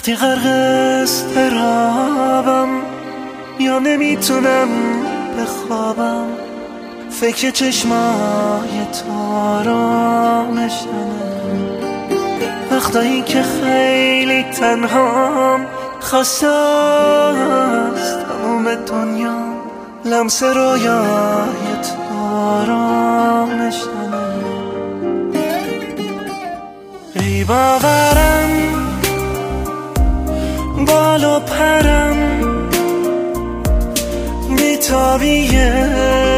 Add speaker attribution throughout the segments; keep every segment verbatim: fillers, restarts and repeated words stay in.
Speaker 1: وقتی غرق اضطرابم یا نمیتونم بخوابم، فکر چشمای تارامشنه. وقتایی که خیلی تنهام، خسته است تموم دنیا، لمس رویای تارامشنه. ای باورم بال و پرم، بیتابیه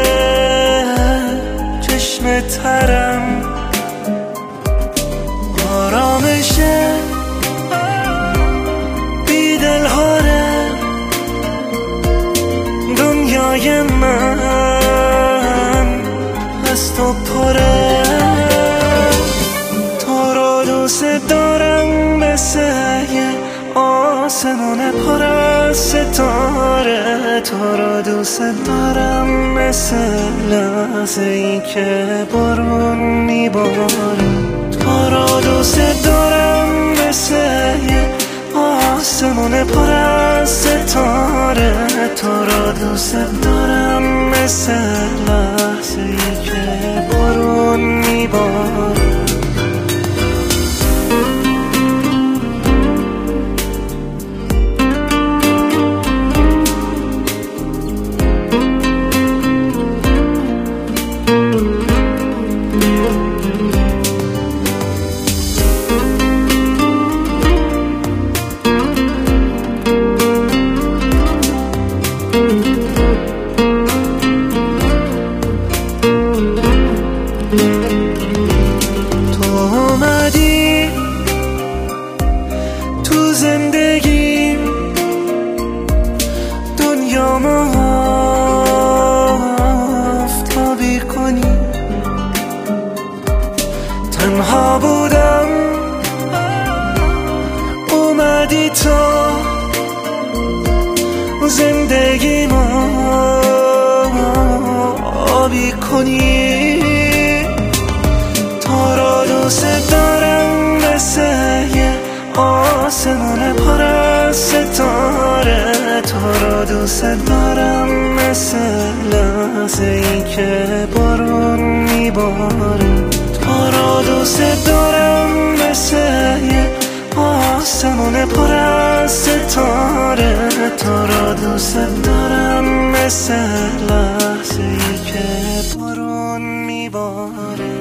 Speaker 1: چشم ترم، آرامشه بیدلهاره دنیای من از تو پره. تو رو دوست دارم مثل یه آسمون پر از ستاره، تو رو دوست دارم مثل لحظه ای که بارون میباره. تو رو دوست دارم مثل یه آسمون پر از ستاره، تو رو دوست دارم مثل لحظه ای که بارون میباره. تو اومدی تو زندگیم، دنیامو آفتابی کنی. تنها بودم اومدی تو زندگیمو آبی کنی. تو رو دوست دارم مثل یه آسمون پر از ستاره، تو رو دوست دارم مثل لحظه ای که بارون میباره. تو رو دوست دارم مثل یه آسمون پر از ستاره، تو رو دوست دارم مثل لحظه ای که بارون میباره.